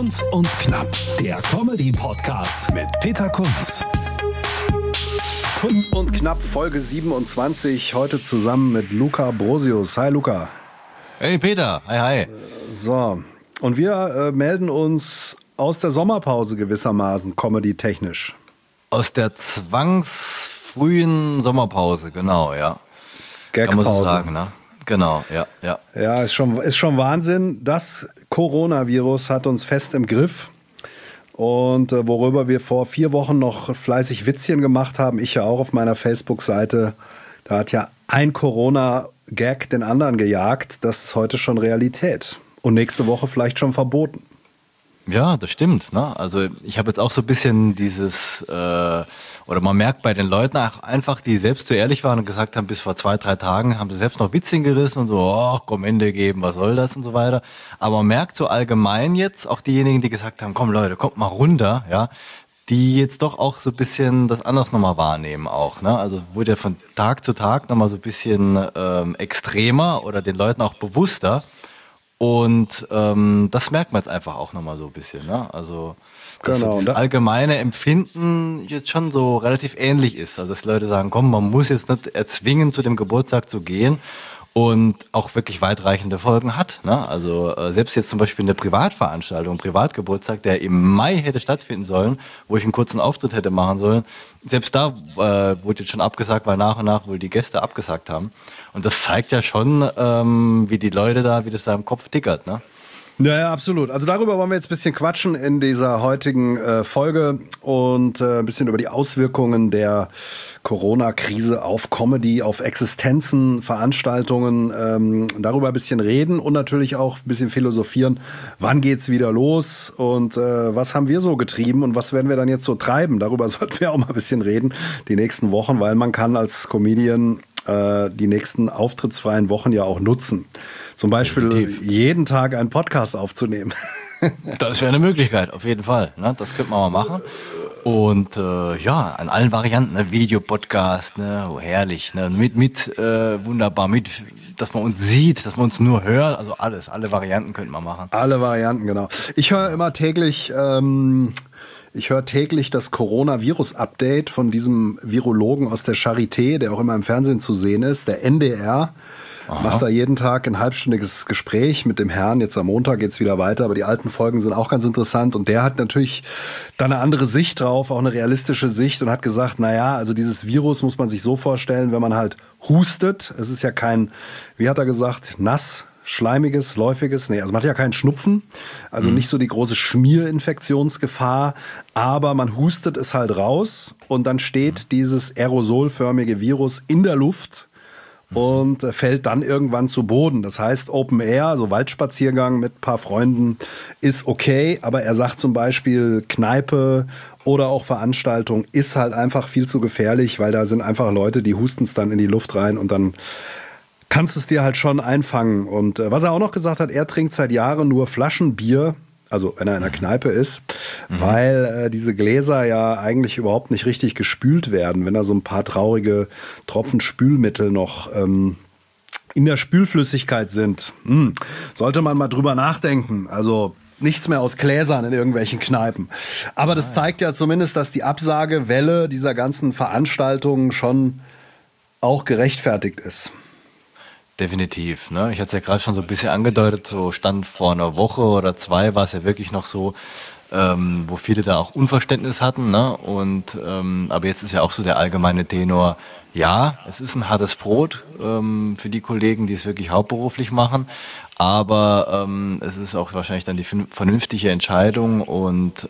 Kunz und Knapp, der Comedy-Podcast mit Peter Kunz. Kunz und Knapp, Folge 27, heute zusammen mit Luca Brosius. Hi Luca. Hey Peter, hi. So, und wir melden uns aus der Sommerpause gewissermaßen, comedy-technisch. Aus der zwangsfrühen Sommerpause, genau, ja. Gagpause. Kann man so sagen, ne? Genau, ja. Ja, ist schon Wahnsinn. Das Coronavirus hat uns fest im Griff. Und worüber wir vor 4 Wochen noch fleißig Witzchen gemacht haben, ich ja auch auf meiner Facebook-Seite, da hat ja ein Corona-Gag den anderen gejagt. Das ist heute schon Realität. Und nächste Woche vielleicht schon verboten. Ja, das stimmt. Ne? Also ich habe jetzt auch so ein bisschen dieses, oder man merkt bei den Leuten auch einfach, die selbst zu ehrlich waren und gesagt haben, bis vor 2-3 Tagen haben sie selbst noch Witzchen gerissen und so, komm, Ende geben, was soll das und so weiter. Aber man merkt so allgemein jetzt, auch diejenigen, die gesagt haben, komm Leute, kommt mal runter, ja, die jetzt doch auch so ein bisschen das anders nochmal wahrnehmen auch. Ne? Also wurde ja von Tag zu Tag nochmal so ein bisschen extremer oder den Leuten auch bewusster. Und das merkt man jetzt einfach auch nochmal so ein bisschen. Ne? Also, dass Genau, so das allgemeine Empfinden jetzt schon so relativ ähnlich ist. Also, dass Leute sagen, komm, man muss jetzt nicht erzwingen, zu dem Geburtstag zu gehen und auch wirklich weitreichende Folgen hat. Ne? Also, selbst jetzt zum Beispiel eine Privatveranstaltung, ein Privatgeburtstag, der im Mai hätte stattfinden sollen, wo ich einen kurzen Auftritt hätte machen sollen, selbst da wurde jetzt schon abgesagt, weil nach und nach wohl die Gäste abgesagt haben. Und das zeigt ja schon, wie die Leute da, wie das da im Kopf tickert, ne? Ja, absolut. Also darüber wollen wir jetzt ein bisschen quatschen in dieser heutigen Folge und ein bisschen über die Auswirkungen der Corona-Krise auf Comedy, auf Existenzen, Veranstaltungen, darüber ein bisschen reden und natürlich auch ein bisschen philosophieren, wann geht's wieder los und was haben wir so getrieben und was werden wir dann jetzt so treiben. Darüber sollten wir auch mal ein bisschen reden die nächsten Wochen, weil man kann als Comedian die nächsten auftrittsfreien Wochen ja auch nutzen. Zum Beispiel Definitiv. jeden Tag einen Podcast aufzunehmen. Das wäre eine Möglichkeit, auf jeden Fall. Ne? Das könnte man mal machen. Und ja, an allen Varianten, ne? Videopodcast, ne? Oh, herrlich, ne? Mit wunderbar, dass man uns sieht, dass man uns nur hört, also alle Varianten könnte man machen. Alle Varianten, genau. Ich höre immer täglich das Coronavirus-Update von diesem Virologen aus der Charité, der auch immer im Fernsehen zu sehen ist, der NDR. Macht da jeden Tag ein halbstündiges Gespräch mit dem Herrn. Jetzt am Montag geht's wieder weiter, aber die alten Folgen sind auch ganz interessant. Und der hat natürlich da eine andere Sicht drauf, auch eine realistische Sicht und hat gesagt, naja, also dieses Virus muss man sich so vorstellen, wenn man halt hustet. Es ist ja kein, wie hat er gesagt, nass, schleimiges, läufiges, also man hat ja keinen Schnupfen, also nicht so die große Schmierinfektionsgefahr, aber man hustet es halt raus und dann steht dieses aerosolförmige Virus in der Luft und fällt dann irgendwann zu Boden. Das heißt, Open Air, also Waldspaziergang mit ein paar Freunden ist okay, aber er sagt zum Beispiel Kneipe oder auch Veranstaltung ist halt einfach viel zu gefährlich, weil da sind einfach Leute, die husten es dann in die Luft rein und dann kannst du es dir halt schon einfangen. Und was er auch noch gesagt hat, er trinkt seit Jahren nur Flaschenbier, also wenn er in der Kneipe ist, weil diese Gläser ja eigentlich überhaupt nicht richtig gespült werden, wenn da so ein paar traurige Tropfen Spülmittel noch in der Spülflüssigkeit sind. Sollte man mal drüber nachdenken. Also nichts mehr aus Gläsern in irgendwelchen Kneipen. Aber das zeigt ja zumindest, dass die Absagewelle dieser ganzen Veranstaltungen schon auch gerechtfertigt ist. Definitiv. Ne? Ich hatte es ja gerade schon so ein bisschen angedeutet, so Stand vor einer Woche oder 2 war es ja wirklich noch so, wo viele da auch Unverständnis hatten. Ne? Und aber jetzt ist ja auch so der allgemeine Tenor, ja, es ist ein hartes Brot für die Kollegen, die es wirklich hauptberuflich machen, aber es ist auch wahrscheinlich dann die vernünftige Entscheidung und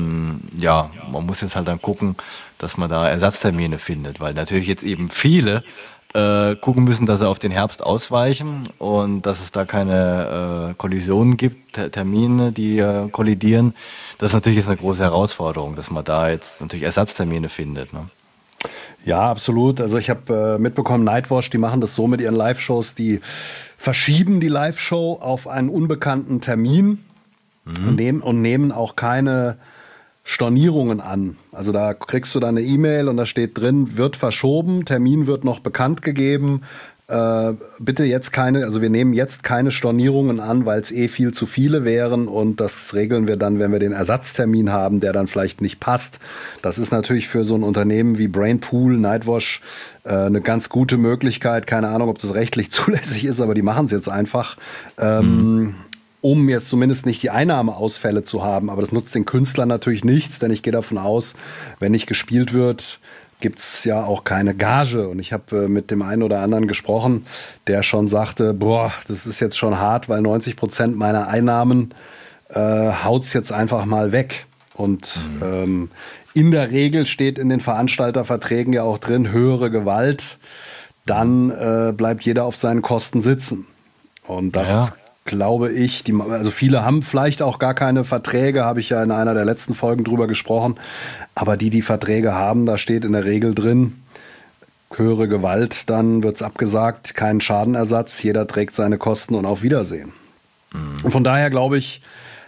ja, man muss jetzt halt dann gucken, dass man da Ersatztermine findet, weil natürlich jetzt eben viele gucken müssen, dass sie auf den Herbst ausweichen und dass es da keine Kollisionen gibt, Termine, die kollidieren. Das ist natürlich jetzt eine große Herausforderung, dass man da jetzt natürlich Ersatztermine findet. Ne? Ja, absolut. Also ich habe mitbekommen, Nightwash, die machen das so mit ihren Live-Shows, die verschieben die Live-Show auf einen unbekannten Termin und nehmen auch keine Stornierungen an. Also da kriegst du dann eine E-Mail und da steht drin, wird verschoben, Termin wird noch bekannt gegeben, bitte jetzt keine, also wir nehmen jetzt keine Stornierungen an, weil es viel zu viele wären und das regeln wir dann, wenn wir den Ersatztermin haben, der dann vielleicht nicht passt. Das ist natürlich für so ein Unternehmen wie Brainpool, Nightwash eine ganz gute Möglichkeit. Keine Ahnung, ob das rechtlich zulässig ist, aber die machen es jetzt einfach. Um jetzt zumindest nicht die Einnahmeausfälle zu haben. Aber das nutzt den Künstlern natürlich nichts, denn ich gehe davon aus, wenn nicht gespielt wird, gibt es ja auch keine Gage. Und ich habe mit dem einen oder anderen gesprochen, der schon sagte, boah, das ist jetzt schon hart, weil 90% meiner Einnahmen haut's jetzt einfach mal weg. Und in der Regel steht in den Veranstalterverträgen ja auch drin, höhere Gewalt, dann bleibt jeder auf seinen Kosten sitzen. Und das glaube ich, also viele haben vielleicht auch gar keine Verträge, habe ich ja in einer der letzten Folgen drüber gesprochen, aber die Verträge haben, da steht in der Regel drin, höhere Gewalt, dann wird es abgesagt, kein Schadenersatz, jeder trägt seine Kosten und auf Wiedersehen. Und von daher glaube ich,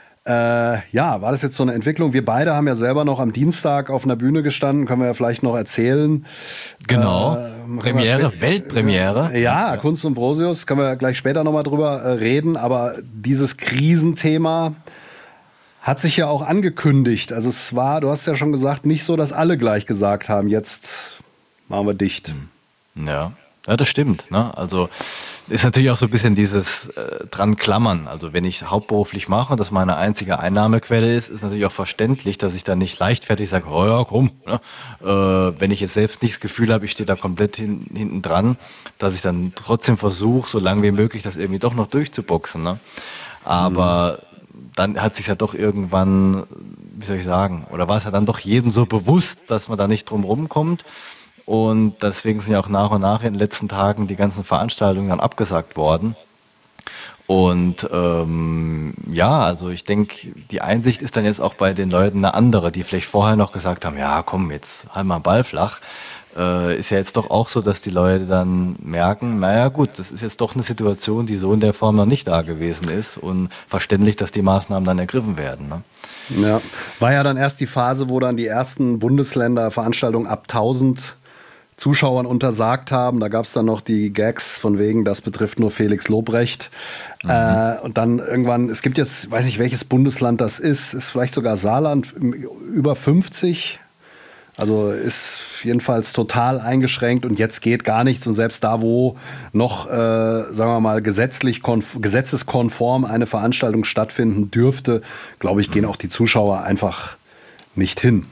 war das jetzt so eine Entwicklung? Wir beide haben ja selber noch am Dienstag auf einer Bühne gestanden, können wir ja vielleicht noch erzählen. Genau, Premiere, Weltpremiere. Ja, Kunst und Brosius, können wir gleich später nochmal drüber reden, aber dieses Krisenthema hat sich ja auch angekündigt. Also es war, du hast ja schon gesagt, nicht so, dass alle gleich gesagt haben, jetzt machen wir dicht. Ja, das stimmt. Ne? Also ist natürlich auch so ein bisschen dieses dran klammern. Also wenn ich hauptberuflich mache und das meine einzige Einnahmequelle ist natürlich auch verständlich, dass ich dann nicht leichtfertig sage, oh ja, komm. Ne? Wenn ich jetzt selbst nicht das Gefühl habe, ich stehe da komplett hinten dran, dass ich dann trotzdem versuche, so lange wie möglich das irgendwie doch noch durchzuboxen. Ne? Aber dann hat sich ja doch irgendwann, wie soll ich sagen, oder war es ja dann doch jedem so bewusst, dass man da nicht drum rumkommt. Und deswegen sind ja auch nach und nach in den letzten Tagen die ganzen Veranstaltungen dann abgesagt worden. Und also ich denke, die Einsicht ist dann jetzt auch bei den Leuten eine andere, die vielleicht vorher noch gesagt haben, ja komm, jetzt halt mal Ball flach. Ist ja jetzt doch auch so, dass die Leute dann merken, naja gut, das ist jetzt doch eine Situation, die so in der Form noch nicht da gewesen ist und verständlich, dass die Maßnahmen dann ergriffen werden. Ne? Ja, war ja dann erst die Phase, wo dann die ersten Bundesländer Veranstaltungen ab 1000 Zuschauern untersagt haben. Da gab es dann noch die Gags von wegen, das betrifft nur Felix Lobrecht. Und dann irgendwann, es gibt jetzt, weiß nicht welches Bundesland das ist vielleicht sogar Saarland, über 50. Also ist jedenfalls total eingeschränkt und jetzt geht gar nichts. Und selbst da, wo noch, sagen wir mal, gesetzeskonform eine Veranstaltung stattfinden dürfte, glaube ich, gehen auch die Zuschauer einfach nicht hin.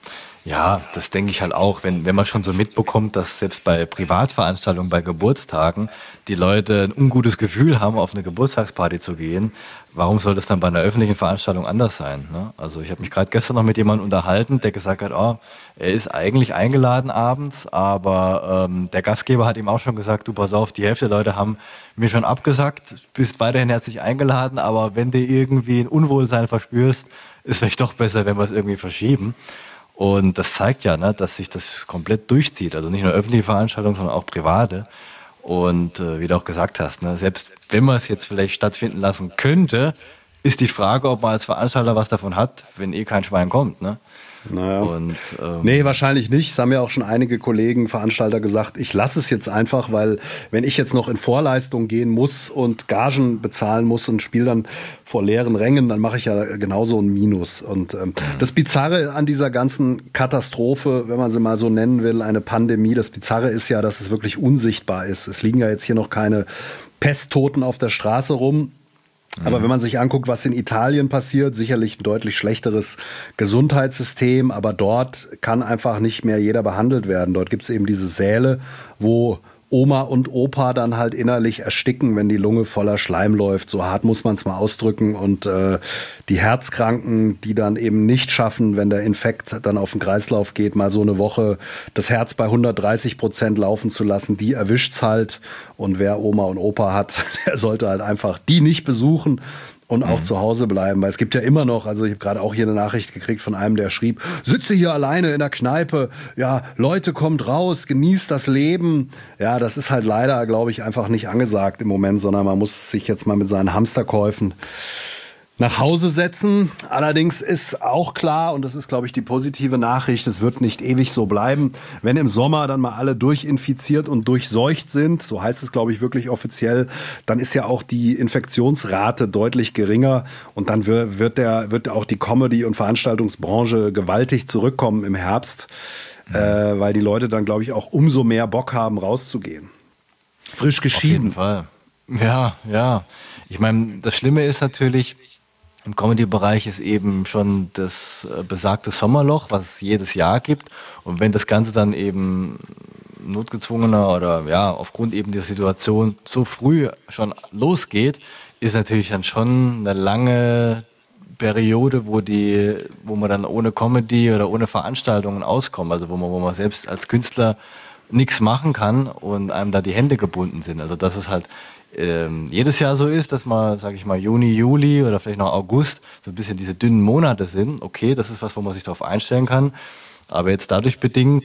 Ja, das denke ich halt auch, wenn man schon so mitbekommt, dass selbst bei Privatveranstaltungen, bei Geburtstagen, die Leute ein ungutes Gefühl haben, auf eine Geburtstagsparty zu gehen, warum soll das dann bei einer öffentlichen Veranstaltung anders sein? Ne? Also ich habe mich gerade gestern noch mit jemandem unterhalten, der gesagt hat, er ist eigentlich eingeladen abends, aber der Gastgeber hat ihm auch schon gesagt, du pass auf, die Hälfte der Leute haben mir schon abgesagt, bist weiterhin herzlich eingeladen, aber wenn du irgendwie ein Unwohlsein verspürst, ist vielleicht doch besser, wenn wir es irgendwie verschieben. Und das zeigt ja, ne, dass sich das komplett durchzieht. Also nicht nur öffentliche Veranstaltungen, sondern auch private. Und wie du auch gesagt hast, ne, selbst wenn man es jetzt vielleicht stattfinden lassen könnte, ist die Frage, ob man als Veranstalter was davon hat, wenn kein Schwein kommt. Ne? Naja. Und, nee, wahrscheinlich nicht. Es haben ja auch schon einige Kollegen, Veranstalter gesagt, ich lasse es jetzt einfach, weil wenn ich jetzt noch in Vorleistung gehen muss und Gagen bezahlen muss und spiele dann vor leeren Rängen, dann mache ich ja genauso ein Minus. Und das Bizarre an dieser ganzen Katastrophe, wenn man sie mal so nennen will, eine Pandemie, das Bizarre ist ja, dass es wirklich unsichtbar ist. Es liegen ja jetzt hier noch keine Pesttoten auf der Straße rum. Aber wenn man sich anguckt, was in Italien passiert, sicherlich ein deutlich schlechteres Gesundheitssystem, aber dort kann einfach nicht mehr jeder behandelt werden. Dort gibt es eben diese Säle, wo Oma und Opa dann halt innerlich ersticken, wenn die Lunge voller Schleim läuft. So hart muss man es mal ausdrücken. Und die Herzkranken, die dann eben nicht schaffen, wenn der Infekt dann auf den Kreislauf geht, mal so eine Woche das Herz bei 130% laufen zu lassen, die erwischt's halt. Und wer Oma und Opa hat, der sollte halt einfach die nicht besuchen und auch zu Hause bleiben. Weil es gibt ja immer noch, also ich habe gerade auch hier eine Nachricht gekriegt von einem, der schrieb, sitze hier alleine in der Kneipe, ja, Leute, kommt raus, genießt das Leben. Ja, das ist halt leider, glaube ich, einfach nicht angesagt im Moment, sondern man muss sich jetzt mal mit seinen Hamsterkäufen nach Hause setzen. Allerdings ist auch klar, und das ist, glaube ich, die positive Nachricht, es wird nicht ewig so bleiben. Wenn im Sommer dann mal alle durchinfiziert und durchseucht sind, so heißt es, glaube ich, wirklich offiziell, dann ist ja auch die Infektionsrate deutlich geringer und dann wird auch die Comedy- und Veranstaltungsbranche gewaltig zurückkommen im Herbst, weil die Leute dann, glaube ich, auch umso mehr Bock haben, rauszugehen. Frisch geschieden. Auf jeden Fall. Ja. Ich meine, das Schlimme ist natürlich, im Comedy-Bereich ist eben schon das besagte Sommerloch, was es jedes Jahr gibt. Und wenn das Ganze dann eben notgezwungener oder ja, aufgrund eben der Situation so früh schon losgeht, ist natürlich dann schon eine lange Periode, wo man dann ohne Comedy oder ohne Veranstaltungen auskommt. Also wo man selbst als Künstler nichts machen kann und einem da die Hände gebunden sind. Also das ist halt jedes Jahr so ist, dass man, sage ich mal, Juni, Juli oder vielleicht noch August so ein bisschen diese dünnen Monate sind. Okay, das ist was, wo man sich darauf einstellen kann. Aber jetzt dadurch bedingt,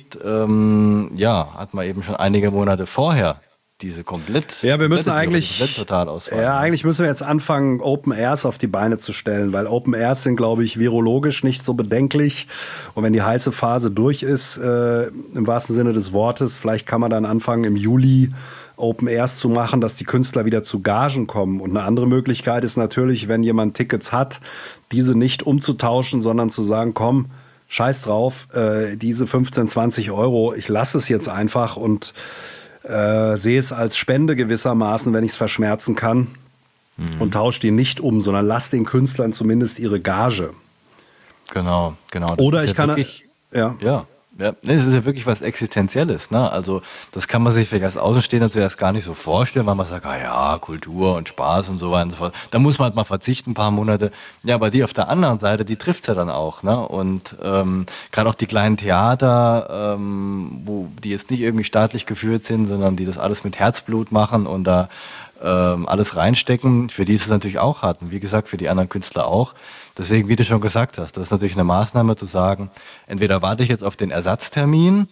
hat man eben schon einige Monate vorher diese wir müssen eigentlich Totalausfall. Ja, eigentlich müssen wir jetzt anfangen, Open Airs auf die Beine zu stellen, weil Open Airs sind, glaube ich, virologisch nicht so bedenklich. Und wenn die heiße Phase durch ist, im wahrsten Sinne des Wortes, vielleicht kann man dann anfangen im Juli Open Airs zu machen, dass die Künstler wieder zu Gagen kommen. Und eine andere Möglichkeit ist natürlich, wenn jemand Tickets hat, diese nicht umzutauschen, sondern zu sagen, komm, scheiß drauf, diese 15, 20 Euro, ich lasse es jetzt einfach und sehe es als Spende gewissermaßen, wenn ich es verschmerzen kann und tausche die nicht um, sondern lass den Künstlern zumindest ihre Gage. Genau. Das Oder ist ich kann... wirklich, Ja, es ist ja wirklich was Existenzielles, ne? Also das kann man sich vielleicht als Außenstehender zuerst gar nicht so vorstellen, weil man sagt, Kultur und Spaß und so weiter und so fort. Da muss man halt mal verzichten, ein paar Monate. Ja, aber die auf der anderen Seite, die trifft's ja dann auch, ne? Und gerade auch die kleinen Theater, die jetzt nicht irgendwie staatlich geführt sind, sondern die das alles mit Herzblut machen und da alles reinstecken, für die ist es natürlich auch hart. Und wie gesagt, für die anderen Künstler auch. Deswegen, wie du schon gesagt hast, das ist natürlich eine Maßnahme zu sagen, entweder warte ich jetzt auf den Ersatztermin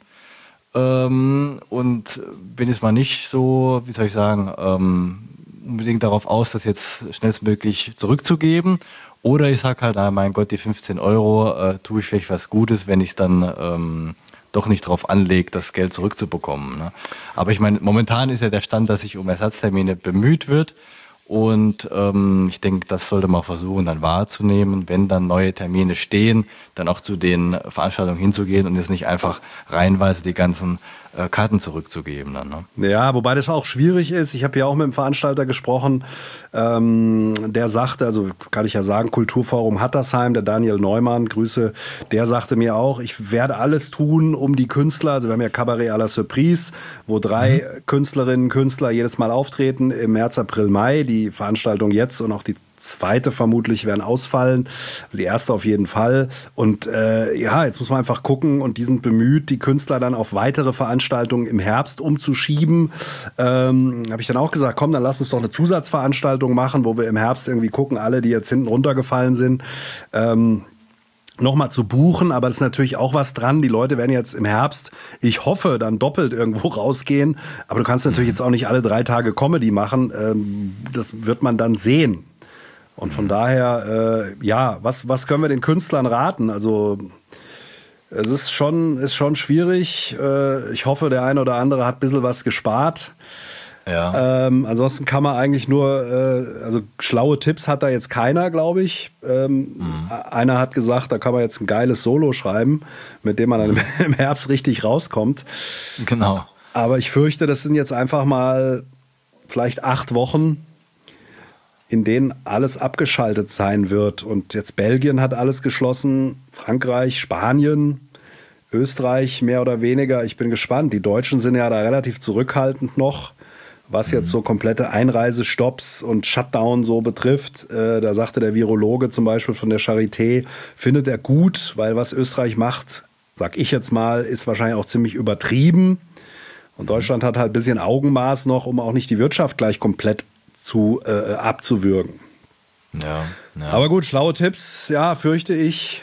und bin jetzt mal nicht so, wie soll ich sagen, unbedingt darauf aus, das jetzt schnellstmöglich zurückzugeben. Oder ich sage halt, mein Gott, die 15 Euro tue ich vielleicht was Gutes, wenn ich es dann doch nicht drauf anlegt, das Geld zurückzubekommen. Ne? Aber ich meine, momentan ist ja der Stand, dass sich um Ersatztermine bemüht wird. Und ich denke, das sollte man versuchen, dann wahrzunehmen, wenn dann neue Termine stehen, dann auch zu den Veranstaltungen hinzugehen und jetzt nicht einfach reihenweise die ganzen Karten zurückzugeben. Dann, ne? Ja, wobei das auch schwierig ist. Ich habe ja auch mit dem Veranstalter gesprochen, der sagte, also kann ich ja sagen, Kulturforum Hattersheim, der Daniel Neumann, Grüße, der sagte mir auch, ich werde alles tun, um die Künstler, also wir haben ja Cabaret à la Surprise, wo 3 Künstlerinnen und Künstler jedes Mal auftreten, im März, April, Mai, die Veranstaltung jetzt und auch die zweite vermutlich werden ausfallen, also die erste auf jeden Fall. Und jetzt muss man einfach gucken und die sind bemüht, die Künstler dann auf weitere Veranstaltungen im Herbst umzuschieben. Habe ich dann auch gesagt, komm, dann lass uns doch eine Zusatzveranstaltung machen, wo wir im Herbst irgendwie gucken, alle, die jetzt hinten runtergefallen sind, nochmal zu buchen, aber das ist natürlich auch was dran. Die Leute werden jetzt im Herbst, ich hoffe, dann doppelt irgendwo rausgehen, aber du kannst natürlich jetzt auch nicht alle 3 Tage Comedy machen. Das wird man dann sehen. Und von daher, was können wir den Künstlern raten? Also es ist schon schwierig. Ich hoffe, der eine oder andere hat ein bisschen was gespart. Ja. Ansonsten kann man eigentlich nur, schlaue Tipps hat da jetzt keiner, glaube ich. Einer hat gesagt, da kann man jetzt ein geiles Solo schreiben, mit dem man dann im Herbst richtig rauskommt. Genau. Aber ich fürchte, das sind jetzt einfach mal vielleicht 8 Wochen, in denen alles abgeschaltet sein wird. Und jetzt Belgien hat alles geschlossen, Frankreich, Spanien, Österreich mehr oder weniger. Ich bin gespannt. Die Deutschen sind ja da relativ zurückhaltend noch, was jetzt so komplette Einreisestopps und Shutdown so betrifft. Da sagte der Virologe zum Beispiel von der Charité, findet er gut, weil was Österreich macht, sag ich jetzt mal, ist wahrscheinlich auch ziemlich übertrieben. Und Deutschland hat halt ein bisschen Augenmaß noch, um auch nicht die Wirtschaft gleich komplett abzuwürgen. Ja. Aber gut, schlaue Tipps, ja, fürchte ich,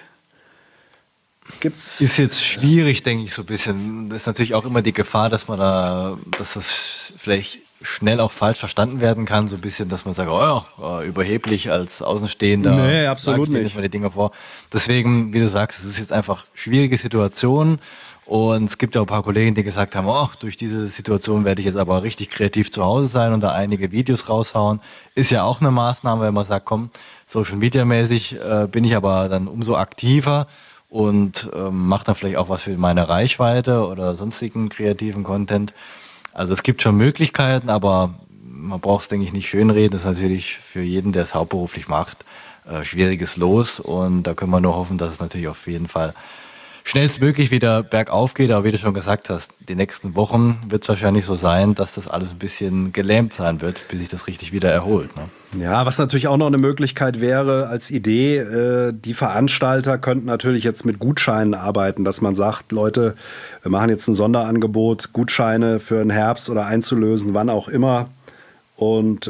gibt's. Ist jetzt schwierig, denke ich, so ein bisschen. Das ist natürlich auch immer die Gefahr, dass das vielleicht schnell auch falsch verstanden werden kann, so ein bisschen, dass man sagt, oh ja, überheblich als Außenstehender. Nee, absolut sag ich nicht. mal die Dinge vor. Deswegen, wie du sagst, es ist jetzt einfach schwierige Situation und es gibt ja auch ein paar Kollegen, die gesagt haben, oh, durch diese Situation werde ich jetzt aber richtig kreativ zu Hause sein und da einige Videos raushauen. Ist ja auch eine Maßnahme, wenn man sagt, komm, Social Media mäßig bin ich aber dann umso aktiver und mache dann vielleicht auch was für meine Reichweite oder sonstigen kreativen Content. Also es gibt schon Möglichkeiten, aber man braucht es, denke ich, nicht schönreden. Das ist natürlich für jeden, der es hauptberuflich macht, schwieriges Los. Und da können wir nur hoffen, dass es natürlich auf jeden Fall schnellstmöglich wieder bergauf geht. Aber wie du schon gesagt hast, die nächsten Wochen wird es wahrscheinlich so sein, dass das alles ein bisschen gelähmt sein wird, bis sich das richtig wieder erholt. Ne? Ja, was natürlich auch noch eine Möglichkeit wäre als Idee, die Veranstalter könnten natürlich jetzt mit Gutscheinen arbeiten, dass man sagt, Leute, wir machen jetzt ein Sonderangebot, Gutscheine für den Herbst oder einzulösen, wann auch immer. Und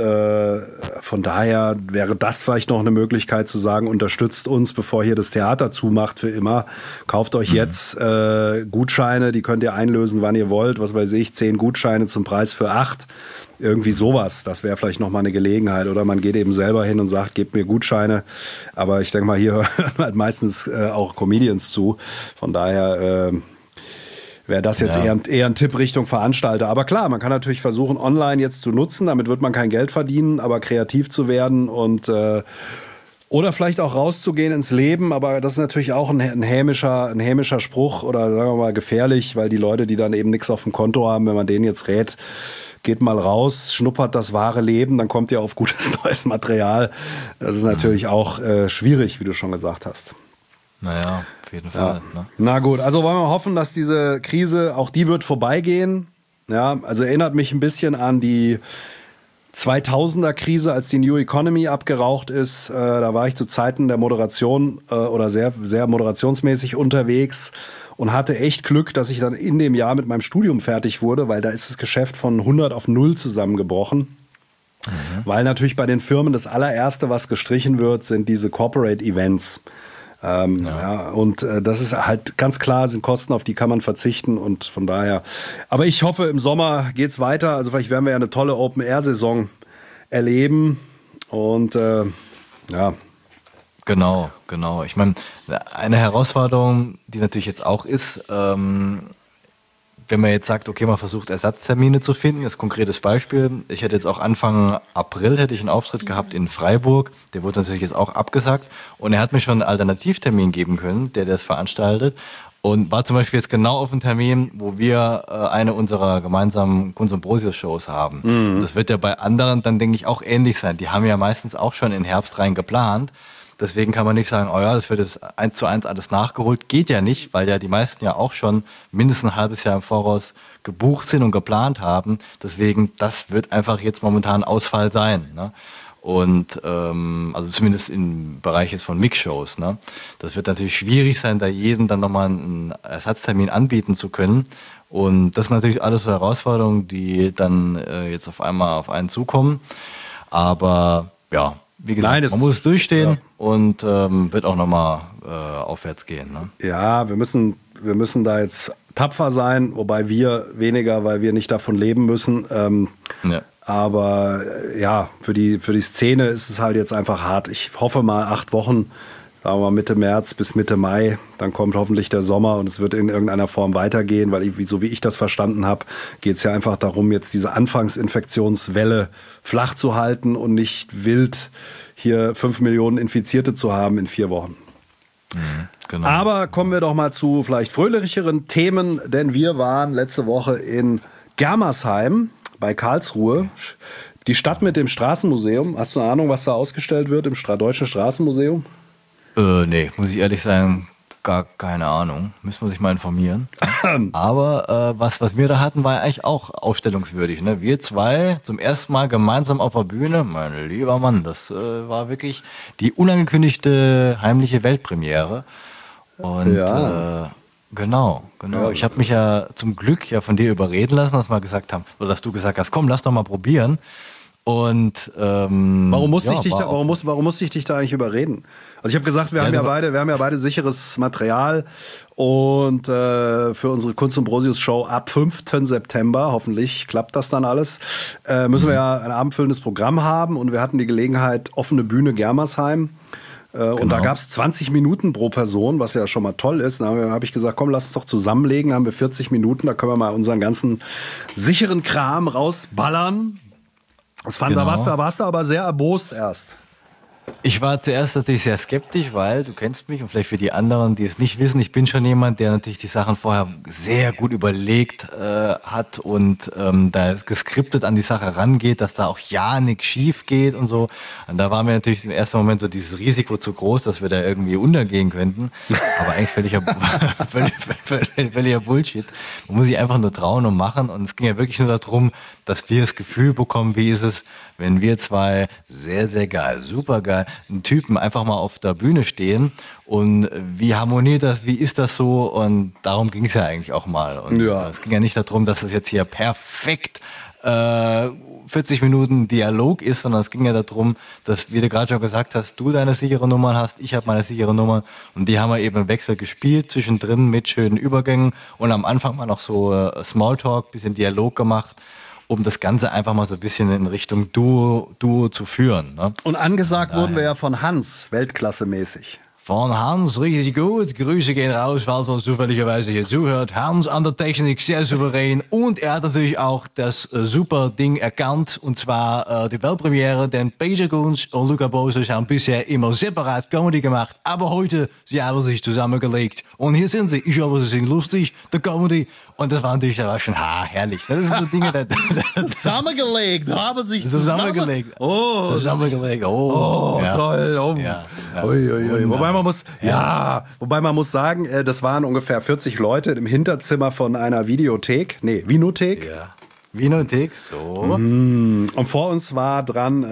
von daher wäre das vielleicht noch eine Möglichkeit zu sagen, unterstützt uns, bevor hier das Theater zumacht für immer. Kauft euch jetzt Gutscheine, die könnt ihr einlösen, wann ihr wollt. Was weiß ich, 10 Gutscheine zum Preis für 8. Irgendwie sowas, das wäre vielleicht nochmal eine Gelegenheit. Oder man geht eben selber hin und sagt, gebt mir Gutscheine. Aber ich denke mal, hier hören halt meistens auch Comedians zu. Von daher wäre das jetzt eher ein Tipp Richtung Veranstalter. Aber klar, man kann natürlich versuchen, online jetzt zu nutzen. Damit wird man kein Geld verdienen, aber kreativ zu werden und oder vielleicht auch rauszugehen ins Leben. Aber das ist natürlich auch ein hämischer Spruch oder sagen wir mal gefährlich, weil die Leute, die dann eben nichts auf dem Konto haben, wenn man denen jetzt rät, geht mal raus, schnuppert das wahre Leben, dann kommt ihr auf gutes neues Material. Das ist natürlich auch schwierig, wie du schon gesagt hast. Naja, auf jeden Fall. Ja. Ne? Na gut, also wollen wir hoffen, dass diese Krise, auch die wird vorbeigehen. Ja, also erinnert mich ein bisschen an die 2000er-Krise, als die New Economy abgeraucht ist. Da war ich zu Zeiten der Moderation oder sehr, sehr moderationsmäßig unterwegs und hatte echt Glück, dass ich dann in dem Jahr mit meinem Studium fertig wurde, weil da ist das Geschäft von 100 auf 0 zusammengebrochen. Weil natürlich bei den Firmen das allererste, was gestrichen wird, sind diese Corporate Events. Und das ist halt ganz klar, sind Kosten, auf die kann man verzichten und von daher. Aber ich hoffe, im Sommer geht's weiter. Also vielleicht werden wir ja eine tolle Open-Air-Saison erleben und ja. Genau. Ich meine, eine Herausforderung, die natürlich jetzt auch ist, wenn man jetzt sagt, okay, man versucht Ersatztermine zu finden, das ist ein konkretes Beispiel. Ich hätte jetzt auch Anfang April hätte ich einen Auftritt gehabt in Freiburg, der wurde natürlich jetzt auch abgesagt und er hat mir schon einen Alternativtermin geben können, der das veranstaltet und war zum Beispiel jetzt genau auf einen Termin, wo wir eine unserer gemeinsamen Kunst- und Brosius-Shows haben. Das wird ja bei anderen dann, denke ich, auch ähnlich sein. Die haben ja meistens auch schon in Herbst rein geplant. Deswegen kann man nicht sagen, oh ja, das wird jetzt 1:1 alles nachgeholt. Geht ja nicht, weil ja die meisten ja auch schon mindestens ein halbes Jahr im Voraus gebucht sind und geplant haben. Deswegen, das wird einfach jetzt momentan Ausfall sein. Ne? Und also zumindest im Bereich jetzt von Mix-Shows. Ne? Das wird natürlich schwierig sein, da jedem dann nochmal einen Ersatztermin anbieten zu können. Und das sind natürlich alles so Herausforderungen, die dann jetzt auf einmal auf einen zukommen. Aber ja, wie gesagt, man muss es durchstehen und wird auch nochmal aufwärts gehen. Ne? Ja, wir müssen da jetzt tapfer sein, wobei wir weniger, weil wir nicht davon leben müssen. Aber ja, für die Szene ist es halt jetzt einfach hart. Ich hoffe mal 8 Wochen, sagen wir mal Mitte März bis Mitte Mai, dann kommt hoffentlich der Sommer und es wird in irgendeiner Form weitergehen, weil so wie ich das verstanden habe, geht es ja einfach darum, jetzt diese Anfangsinfektionswelle flach zu halten und nicht wild hier 5 Millionen Infizierte zu haben in 4 Wochen. Genau. Aber kommen wir doch mal zu vielleicht fröhlicheren Themen, denn wir waren letzte Woche in Germersheim bei Karlsruhe. Die Stadt mit dem Straßenmuseum. Hast du eine Ahnung, was da ausgestellt wird im Deutschen Straßenmuseum? Nee, muss ich ehrlich sagen, gar keine Ahnung. Müssen wir sich mal informieren. Aber was wir da hatten, war eigentlich auch ausstellungswürdig. Ne? Wir zwei zum ersten Mal gemeinsam auf der Bühne. Mein lieber Mann, das war wirklich die unangekündigte heimliche Weltpremiere. Und genau. Ja. Ich habe mich ja zum Glück von dir überreden lassen, dass wir gesagt haben, oder dass du gesagt hast, komm, lass doch mal probieren. Und Warum musste ja, ich dich war da, auch- warum musste ich dich da eigentlich überreden? Also ich habe gesagt, wir haben ja beide sicheres Material und für unsere Kunst und Brosius Show ab 5. September, hoffentlich klappt das dann alles, müssen wir ja ein abendfüllendes Programm haben und wir hatten die Gelegenheit, offene Bühne Germersheim. Und da gab es 20 Minuten pro Person, was ja schon mal toll ist. Da habe ich gesagt, komm, lass uns doch zusammenlegen. Da haben wir 40 Minuten, da können wir mal unseren ganzen sicheren Kram rausballern. Das fand Genau. warst du aber sehr erbost erst. Ich war zuerst natürlich sehr skeptisch, weil du kennst mich und vielleicht für die anderen, die es nicht wissen, ich bin schon jemand, der natürlich die Sachen vorher sehr gut überlegt hat und da geskriptet an die Sache rangeht, dass da auch ja nichts schief geht und so. Und da war mir natürlich im ersten Moment so dieses Risiko zu groß, dass wir da irgendwie untergehen könnten. Aber eigentlich völliger Bullshit. Man muss sich einfach nur trauen und machen. Und es ging ja wirklich nur darum, dass wir das Gefühl bekommen, wie ist es, wenn wir zwei sehr, sehr geil, super geil, einen Typen einfach mal auf der Bühne stehen und wie harmoniert das, wie ist das so und darum ging es ja eigentlich auch mal. Und Ja. es ging ja nicht darum, dass es jetzt hier perfekt 40 Minuten Dialog ist, sondern es ging ja darum, dass, wie du gerade schon gesagt hast, du deine sichere Nummern hast, ich habe meine sichere Nummer und die haben wir eben im Wechsel gespielt, zwischendrin mit schönen Übergängen und am Anfang mal noch so Smalltalk, bisschen Dialog gemacht, um das Ganze einfach mal so ein bisschen in Richtung Duo zu führen. Ne? Und angesagt wurden wir ja von Hans, Weltklasse-mäßig. Von Hans, richtig gut. Grüße gehen raus, falls uns zufälligerweise hier zuhört. Hans an der Technik, sehr souverän. Und er hat natürlich auch das super Ding erkannt. Und zwar die Weltpremiere. Denn Peter Kunz und Luca Boses haben bisher immer separat Comedy gemacht. Aber heute, sie haben sich zusammengelegt. Und hier sind sie. Ich hoffe, sie sind lustig. Der Comedy. Und das war natürlich schon herrlich. Das sind so Dinge, Zusammengelegt, haben sich zusammengelegt. Oh, Zusammengelegt. Oh, ja. toll. Oh. Ja, ja. Ui, ui, ui. Wobei man muss sagen, das waren ungefähr 40 Leute im Hinterzimmer von einer Videothek, Vinothek. Ja. Vinothek, so. Und vor uns war dran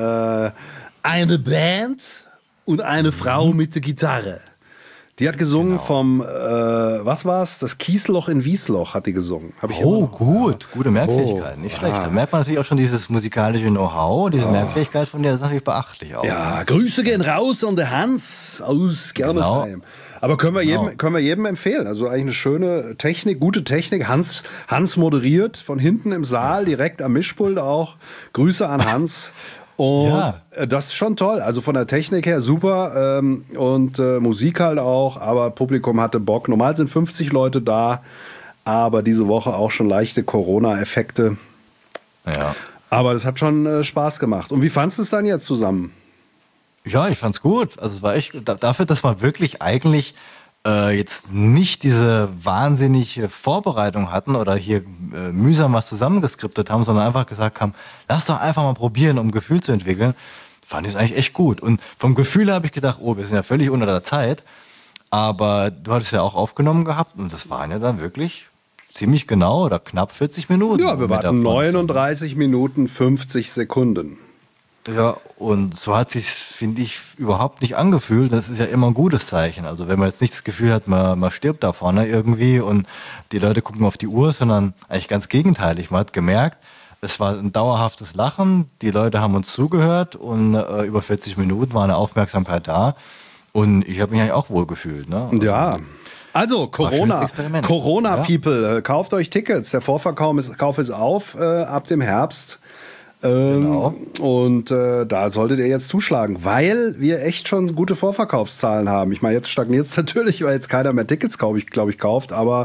eine Band und eine Frau mit der Gitarre. Die hat gesungen vom, was war's? Das Kiesloch in Wiesloch hat die gesungen. Hab ich immer noch. Gut. Gute Merkfähigkeit, nicht schlecht. Da merkt man natürlich auch schon dieses musikalische Know-how, diese Merkfähigkeit von der ist natürlich beachtlich auch. Ja, Grüße gehen raus an der Hans aus Germersheim. Aber können wir jedem empfehlen. Also eigentlich eine schöne Technik, gute Technik. Hans moderiert von hinten im Saal, direkt am Mischpult auch. Grüße an Hans. Und das ist schon toll. Also von der Technik her super und Musik halt auch. Aber Publikum hatte Bock. Normal sind 50 Leute da, aber diese Woche auch schon leichte Corona-Effekte. Ja. Aber das hat schon Spaß gemacht. Und wie fandest du es dann jetzt zusammen? Ja, ich fand's gut. Also es war echt dafür, dass wir wirklich eigentlich jetzt nicht diese wahnsinnige Vorbereitung hatten oder hier mühsam was zusammengeskriptet haben, sondern einfach gesagt haben, lass doch einfach mal probieren, um ein Gefühl zu entwickeln, fand ich es eigentlich echt gut. Und vom Gefühl habe ich gedacht, wir sind ja völlig unter der Zeit, aber du hattest ja auch aufgenommen gehabt und das waren ja dann wirklich ziemlich genau oder knapp 40 Minuten. Ja, wir warten 39 Minuten 50 Sekunden. Ja, und so hat sich, finde ich, überhaupt nicht angefühlt. Das ist ja immer ein gutes Zeichen. Also wenn man jetzt nicht das Gefühl hat, man stirbt da vorne irgendwie und die Leute gucken auf die Uhr, sondern eigentlich ganz gegenteilig. Man hat gemerkt, es war ein dauerhaftes Lachen, die Leute haben uns zugehört und über 40 Minuten war eine Aufmerksamkeit da und ich habe mich eigentlich auch wohl gefühlt. Ne? Also Corona, Ja. People, kauft euch Tickets. Der Vorverkauf ist auf ab dem Herbst. Genau. Und da solltet ihr jetzt zuschlagen, weil wir echt schon gute Vorverkaufszahlen haben. Ich meine, jetzt stagniert es natürlich, weil jetzt keiner mehr Tickets, glaube ich, kauft. Aber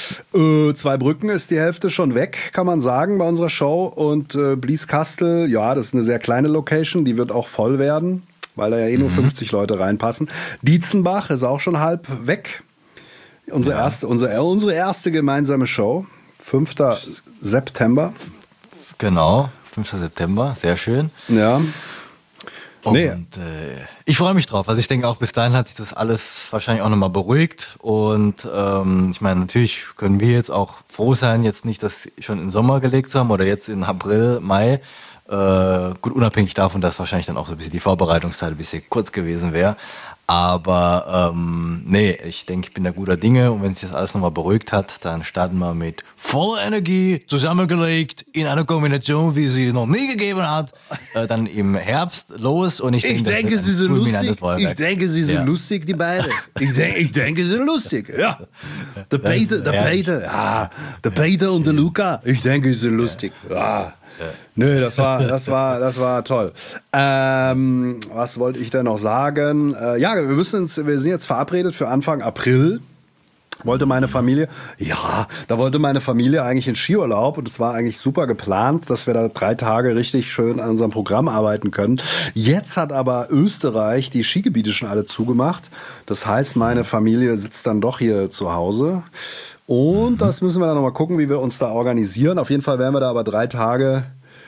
Zweibrücken ist die Hälfte schon weg, kann man sagen, bei unserer Show. Und Blieskastel, ja, das ist eine sehr kleine Location, die wird auch voll werden, weil da ja nur 50 Leute reinpassen. Dietzenbach ist auch schon halb weg. Unsere erste gemeinsame Show, 5. September. Genau, 5. September, sehr schön. Ja. Und Ich freue mich drauf. Also ich denke auch, bis dahin hat sich das alles wahrscheinlich auch nochmal beruhigt. Und ich meine, natürlich können wir jetzt auch froh sein, jetzt nicht das schon in Sommer gelegt zu haben oder jetzt in April, Mai. Gut, unabhängig davon, dass wahrscheinlich dann auch so ein bisschen die Vorbereitungszeit ein bisschen kurz gewesen wäre. Aber nee, ich denke, ich bin da guter Dinge. Und wenn sich das alles nochmal beruhigt hat, dann starten wir mit voller Energie zusammengelegt in einer Kombination, wie sie noch nie gegeben hat, dann im Herbst los. Und ich denke, sie sind lustig. Ich denke, sie sind lustig, die beiden. Ich denke, sie sind lustig. Ja. Der Peter und der Luca. Ich denke, sie sind lustig. Ja. Nö, das war toll. Was wollte ich denn noch sagen? Ja, wir sind jetzt verabredet für Anfang April. Wollte meine Familie eigentlich in Skiurlaub und es war eigentlich super geplant, dass wir da 3 Tage richtig schön an unserem Programm arbeiten können. Jetzt hat aber Österreich die Skigebiete schon alle zugemacht. Das heißt, meine Familie sitzt dann doch hier zu Hause. Und das müssen wir dann nochmal gucken, wie wir uns da organisieren. Auf jeden Fall werden wir da aber 3 Tage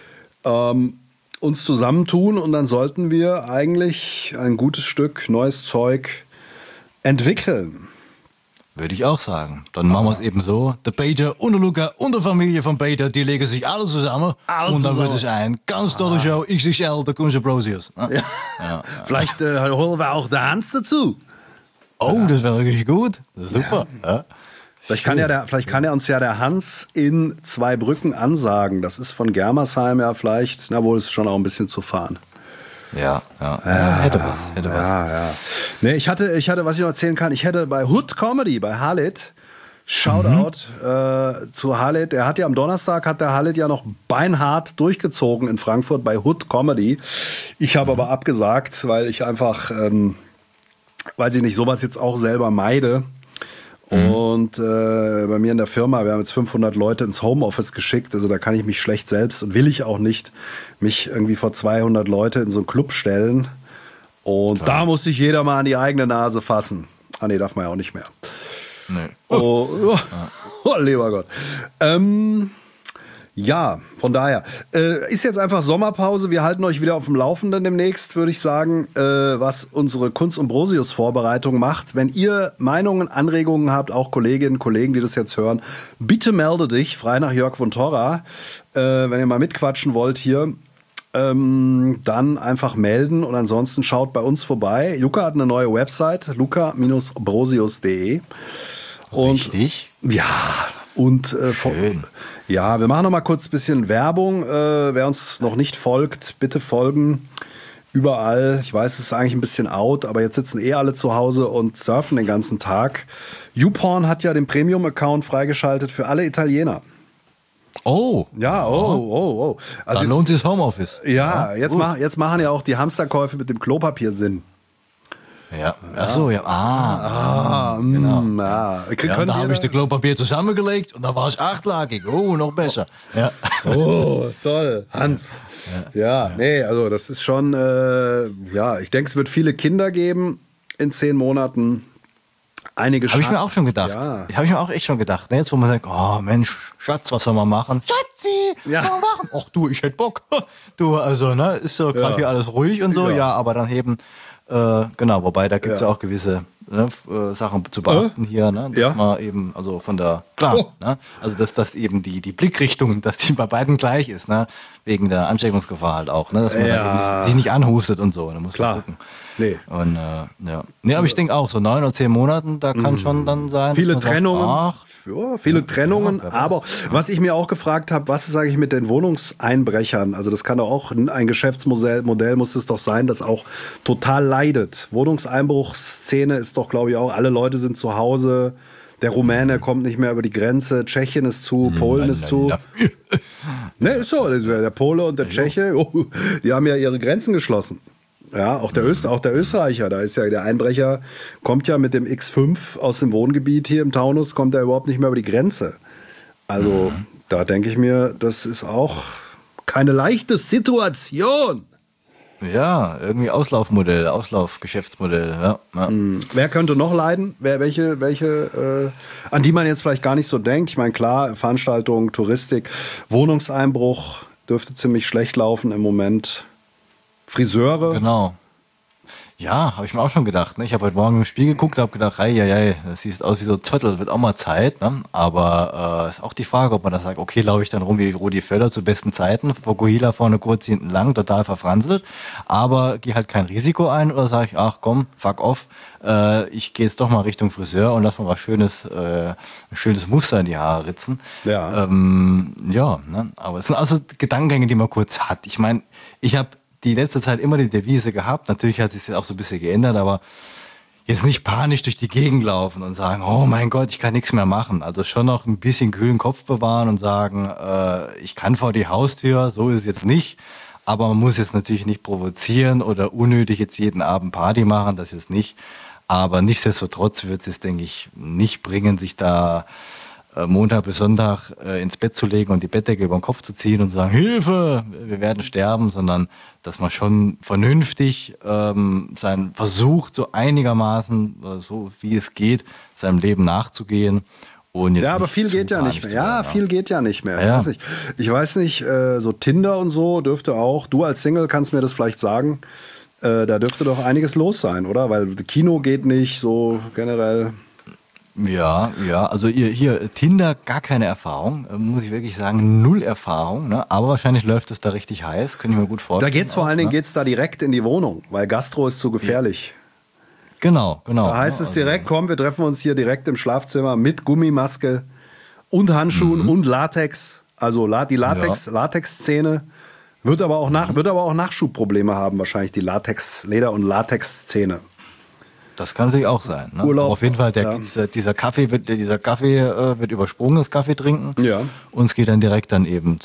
uns zusammentun und dann sollten wir eigentlich ein gutes Stück neues Zeug entwickeln. Würde ich auch sagen. Dann machen wir es eben so. Der Peter und der Luca und die Familie von Peter, die legen sich alle zusammen. Und dann wird es ein ganz tolle Show. XXL, der Kunze Brosius. Ja. Vielleicht holen wir auch den Hans dazu. Oh, das wäre richtig gut. Das ist super. Ja. Vielleicht kann ja uns der Hans in Zweibrücken ansagen. Das ist von Germersheim ja vielleicht, wohl ist schon auch ein bisschen zu fahren. Ja. Hätte was. Ja. Nee, ich hatte, was ich noch erzählen kann, ich hätte bei Hood Comedy, bei Halit, Shoutout zu Halit. Er hat ja am Donnerstag, hat der Halit ja noch beinhart durchgezogen in Frankfurt bei Hood Comedy. Ich habe aber abgesagt, weil ich einfach, weiß ich nicht, sowas jetzt auch selber meide. Und bei mir in der Firma, wir haben jetzt 500 Leute ins Homeoffice geschickt, also da kann ich mich schlecht selbst und will ich auch nicht mich irgendwie vor 200 Leute in so einen Club stellen. Und da muss sich jeder mal an die eigene Nase fassen. Ah nee, darf man ja auch nicht mehr. Nee. Oh, lieber Gott. Ja, von daher. Ist jetzt einfach Sommerpause. Wir halten euch wieder auf dem Laufenden demnächst, würde ich sagen, was unsere Kunst- und Brosius-Vorbereitung macht. Wenn ihr Meinungen, Anregungen habt, auch Kolleginnen und Kollegen, die das jetzt hören, bitte melde dich, frei nach Jörg von Torra. Wenn ihr mal mitquatschen wollt hier, dann einfach melden und ansonsten schaut bei uns vorbei. Luca hat eine neue Website, luca-brosius.de. Richtig? Ja, und schön. Ja, wir machen noch mal kurz ein bisschen Werbung. Wer uns noch nicht folgt, bitte folgen. Überall. Ich weiß, es ist eigentlich ein bisschen out, aber jetzt sitzen alle zu Hause und surfen den ganzen Tag. YouPorn hat ja den Premium-Account freigeschaltet für alle Italiener. Oh. Ja, oh. Also dann lohnt sich das Homeoffice. Ja, jetzt machen ja auch die Hamsterkäufe mit dem Klopapier Sinn. Ja, ach so, ja. Genau. Ja. Ja, da habe ich das Klopapier zusammengelegt und da war es 8-lagig. Oh, noch besser. Ja. Oh, toll. Hans. Ja, nee, also das ist schon, ich denke, es wird viele Kinder geben in 10 Monaten. Einige Habe ich mir auch schon gedacht. Ja. Habe ich mir auch echt schon gedacht. Ne? Jetzt, wo man sagt, oh Mensch, Schatz, was soll man machen? Schatzi, was soll man machen? Ach du, ich hätte Bock. Du, also, ne, ist so gerade hier alles ruhig und so. Ja, aber dann eben, genau, wobei da gibt es ja auch gewisse Sachen zu beachten hier, ne? Dass man eben, also von der, ne? Also dass eben die Blickrichtung, dass die bei beiden gleich ist, ne? Wegen der Ansteckungsgefahr halt auch, ne? Dass man dann eben sich nicht anhustet und so, da muss man gucken. Nee. Und Nee, aber ich denke auch, so 9 oder 10 Monaten, da kann schon dann sein. Viele Trennungen. Viele Trennungen, aber was ich mir auch gefragt habe, was ist eigentlich mit den Wohnungseinbrechern? Also das kann doch auch ein Geschäftsmodell muss es doch sein, das auch total leidet. Wohnungseinbruchsszene ist doch, glaube ich, auch, alle Leute sind zu Hause, der Rumäne kommt nicht mehr über die Grenze, Tschechien ist zu, Polen ist zu. Ne, ist so, der Pole und der Tscheche, die haben ja ihre Grenzen geschlossen. Ja, auch der Österreicher, da ist ja der Einbrecher, kommt ja mit dem X5 aus dem Wohngebiet hier im Taunus, kommt er überhaupt nicht mehr über die Grenze. Also da denke ich mir, das ist auch keine leichte Situation. Ja, irgendwie Auslaufgeschäftsmodell. Ja. Wer könnte noch leiden? Welche an die man jetzt vielleicht gar nicht so denkt? Ich meine, klar, Veranstaltungen, Touristik, Wohnungseinbruch dürfte ziemlich schlecht laufen im Moment. Friseure. Genau. Ja, habe ich mir auch schon gedacht. Ne? Ich habe heute Morgen im Spiel geguckt, habe gedacht, das sieht aus wie so Zottel, wird auch mal Zeit. Ne? Aber ist auch die Frage, ob man da sagt, okay, laufe ich dann rum wie Rudi Völler zu besten Zeiten, Vokuhila vorne kurz, hinten lang, total verfranselt, aber gehe halt kein Risiko ein oder sage ich, ach komm, fuck off, ich gehe jetzt doch mal Richtung Friseur und lass mal was Schönes, ein schönes Muster in die Haare ritzen. Ja. Ne? Aber es sind also Gedankengänge, die man kurz hat. Ich meine, ich habe die letzte Zeit immer die Devise gehabt. Natürlich hat sich das auch so ein bisschen geändert, aber jetzt nicht panisch durch die Gegend laufen und sagen, oh mein Gott, ich kann nichts mehr machen. Also schon noch ein bisschen kühlen Kopf bewahren und sagen, ich kann vor die Haustür, so ist es jetzt nicht. Aber man muss jetzt natürlich nicht provozieren oder unnötig jetzt jeden Abend Party machen, das jetzt nicht. Aber nichtsdestotrotz wird es, denke ich, nicht bringen, sich da Montag bis Sonntag ins Bett zu legen und die Bettdecke über den Kopf zu ziehen und zu sagen, Hilfe, wir werden sterben, sondern dass man schon vernünftig versucht, so einigermaßen, so wie es geht, seinem Leben nachzugehen. Und jetzt aber viel geht ja nicht mehr. Ja, viel geht ja nicht mehr. Ja. Ich weiß nicht, so Tinder und so dürfte auch, du als Single kannst mir das vielleicht sagen, da dürfte doch einiges los sein, oder? Weil Kino geht nicht, so generell. Ja, also hier Tinder gar keine Erfahrung, muss ich wirklich sagen, 0 Erfahrung, ne? Aber wahrscheinlich läuft es da richtig heiß, könnte ich mir gut vorstellen. Da geht's vor allen Dingen da direkt in die Wohnung, weil Gastro ist zu gefährlich. Genau. Da heißt es direkt, komm, wir treffen uns hier direkt im Schlafzimmer mit Gummimaske und Handschuhen und Latex, also die Latex-Szene. Wird aber auch Nachschubprobleme haben, wahrscheinlich die Leder- und Latex-Szene. Das kann natürlich auch sein. Ne? Urlaub, auf jeden Fall, dieser Kaffee wird übersprungen, das Kaffee trinken. Ja. Und es geht dann direkt dann eben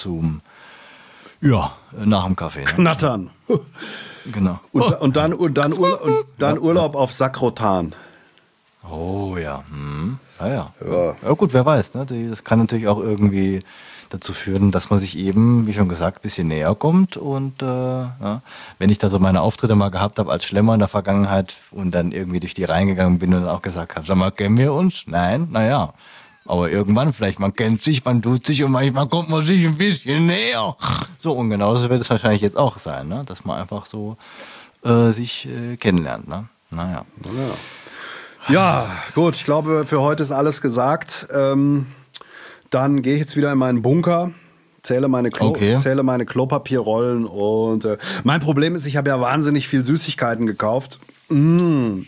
nach dem Kaffee. Ne? Knattern. Genau. Und dann Urlaub auf Sakrotan. Oh ja. Ja, gut, wer weiß. Ne? Das kann natürlich auch irgendwie dazu führen, dass man sich eben, wie schon gesagt, ein bisschen näher kommt. Und wenn ich da so meine Auftritte mal gehabt habe als Schlemmer in der Vergangenheit und dann irgendwie durch die Reihen gegangen bin und auch gesagt habe, sag mal, kennen wir uns? Nein? Naja. Aber irgendwann vielleicht, man kennt sich, man tut sich und manchmal kommt man sich ein bisschen näher. So, und genauso wird es wahrscheinlich jetzt auch sein, ne? Dass man einfach so sich kennenlernt. Ne? Naja. Ja, gut, ich glaube, für heute ist alles gesagt. Dann gehe ich jetzt wieder in meinen Bunker, zähle meine Klopapierrollen und mein Problem ist, ich habe ja wahnsinnig viel Süßigkeiten gekauft. Und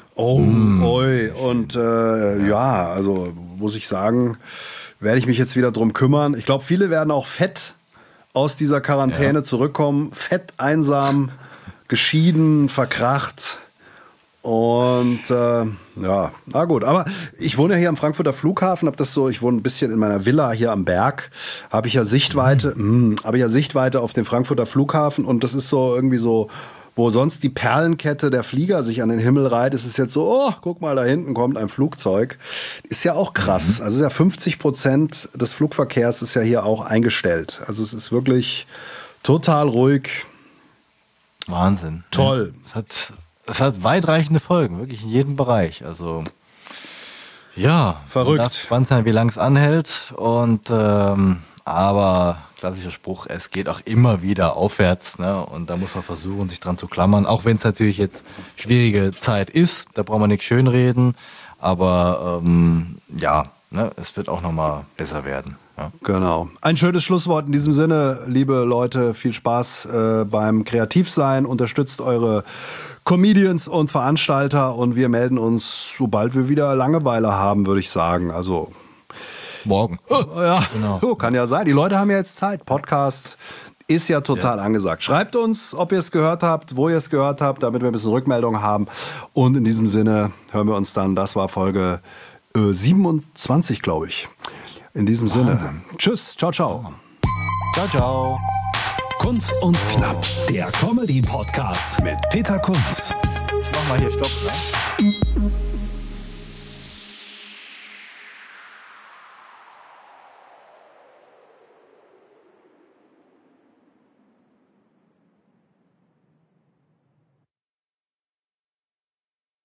also muss ich sagen, werde ich mich jetzt wieder drum kümmern. Ich glaube, viele werden auch fett aus dieser Quarantäne zurückkommen. Fett, einsam, geschieden, verkracht. Und na gut, aber ich wohne ja hier am Frankfurter Flughafen, ich wohne ein bisschen in meiner Villa hier am Berg, habe ich ja Sichtweite auf den Frankfurter Flughafen und das ist so irgendwie so, wo sonst die Perlenkette der Flieger sich an den Himmel reiht, ist es jetzt so, oh, guck mal, da hinten kommt ein Flugzeug. Ist ja auch krass. Also ist ja 50% des Flugverkehrs ist ja hier auch eingestellt. Also es ist wirklich total ruhig. Wahnsinn. Toll. Es hat weitreichende Folgen, wirklich in jedem Bereich. Also, ja. Verrückt. Man darf gespannt sein, wie lang es anhält. Aber klassischer Spruch, es geht auch immer wieder aufwärts. Ne? Und da muss man versuchen, sich dran zu klammern. Auch wenn es natürlich jetzt schwierige Zeit ist, da braucht man nichts schönreden. Aber es wird auch nochmal besser werden. Ja. Genau. Ein schönes Schlusswort in diesem Sinne, liebe Leute. Viel Spaß beim Kreativsein. Unterstützt eure Comedians und Veranstalter und wir melden uns, sobald wir wieder Langeweile haben, würde ich sagen. Also morgen. Ja, genau. Kann ja sein. Die Leute haben ja jetzt Zeit. Podcast ist ja total angesagt. Schreibt uns, ob ihr es gehört habt, wo ihr es gehört habt, damit wir ein bisschen Rückmeldung haben. Und in diesem Sinne hören wir uns dann. Das war Folge 27, glaube ich. In diesem Sinne. Tschüss. Ciao, ciao. Ciao, ciao. Kunz und Knapp, der Comedy-Podcast mit Peter Kunz. Ich mach mal hier Stopp, ne?